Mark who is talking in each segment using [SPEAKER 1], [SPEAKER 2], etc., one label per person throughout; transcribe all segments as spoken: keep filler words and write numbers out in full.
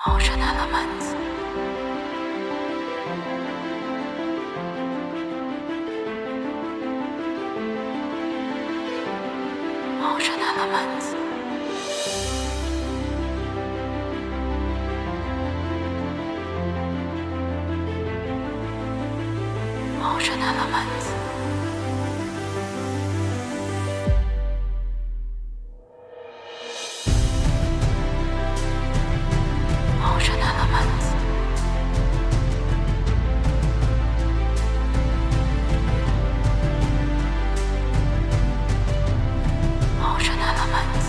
[SPEAKER 1] Ocean Elements. Ocean Elements. Ocean Elements. Ocean Elements. Ocean Elements.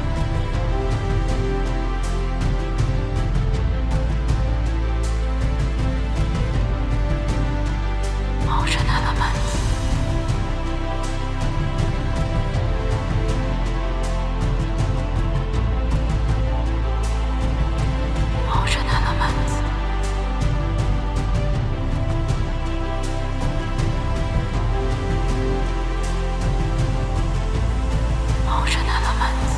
[SPEAKER 1] Ocean Elements. Ocean Elements. Ocean Elements.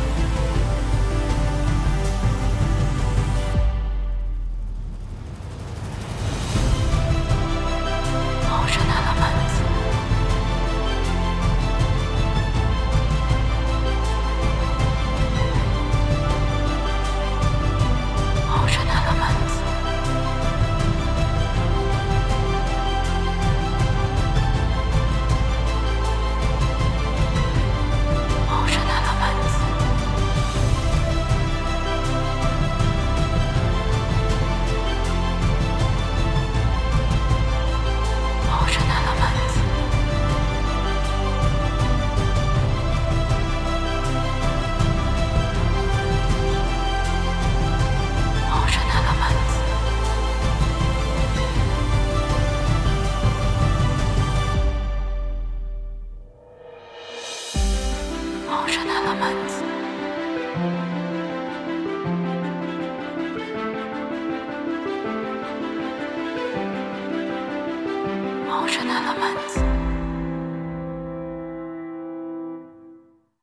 [SPEAKER 1] Ocean Elements. Ocean Elements. Ocean Elements. Ocean Elements. Ocean Elements. Ocean Elements. Ocean Elements.